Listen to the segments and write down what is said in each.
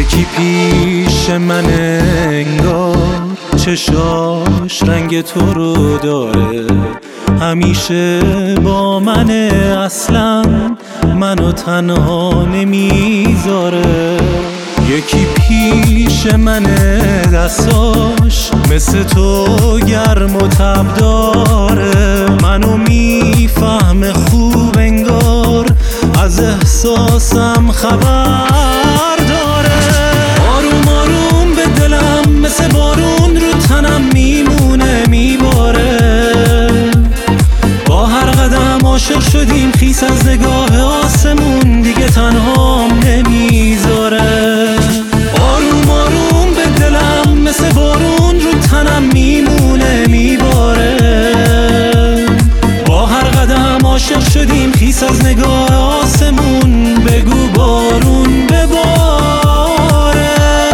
یکی پیش من انگار چشاش رنگ تو رو داره، همیشه با منه، اصلا منو تنها نمیذاره. یکی پیش منه دستاش مثل تو گرم و تب داره، منو میفهمه خوب انگار از احساسم خبر داره. آروم آروم به دلم مثل بارون رو تنم میمونه میباره، با هر قدم عاشق شدیم خیس از نگاه آسمون دیگه تنهام نمیذاره. آروم آروم به دلم مثل بارون رو تنم میمونه میباره، با هر قدم عاشق شدیم خیس از نگاه آسمون بگو بارون بباره.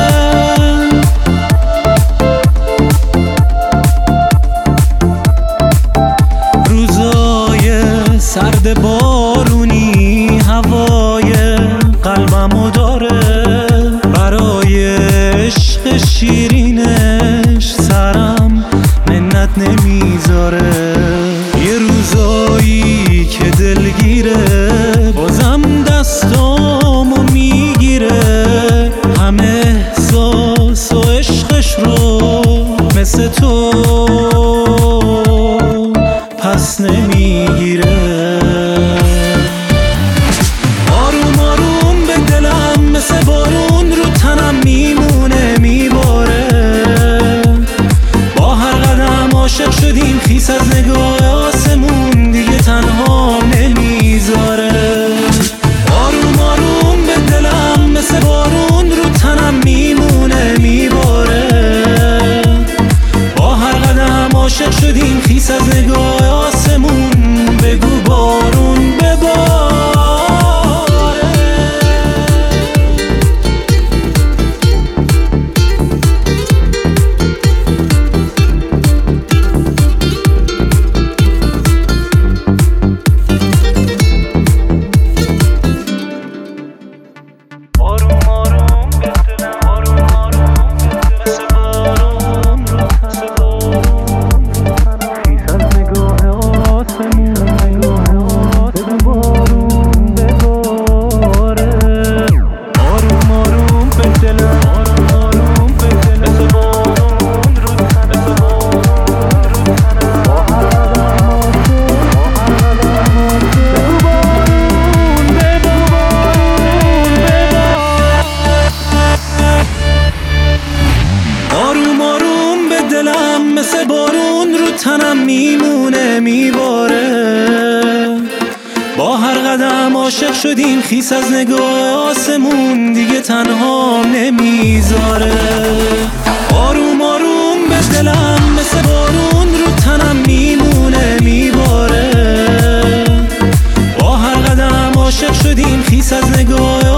روزای سرد بارونی هوای قلبمو داره، برای عشق شیرینش سرم منت نمیذاره. یه روزایی که دلگیره بازم دستامو میگیره، همه احساس و عشقش رو مثل تو پس نمیگیره. آروم آروم به دلم مثل بارون رو تنم میمونه میباره، با هر قدم عاشق شدیم خیس از نگاه آسمون دیگه تنها نمیذاره. آروم آروم به دلم مثل بارون رو تنم میمونه میباره، با هر قدم عاشق شدیم خیس از نگاه آسمون بگو بارون بباره. مثل بارون رو تنم میمونه میباره، با هر قدم عاشق شدیم خیس از نگاه آسمون دیگه تنها نمیذاره. آروم آروم به دلم مثل بارون رو تنم میمونه میباره، با هر قدم عاشق شدیم خیس از نگاه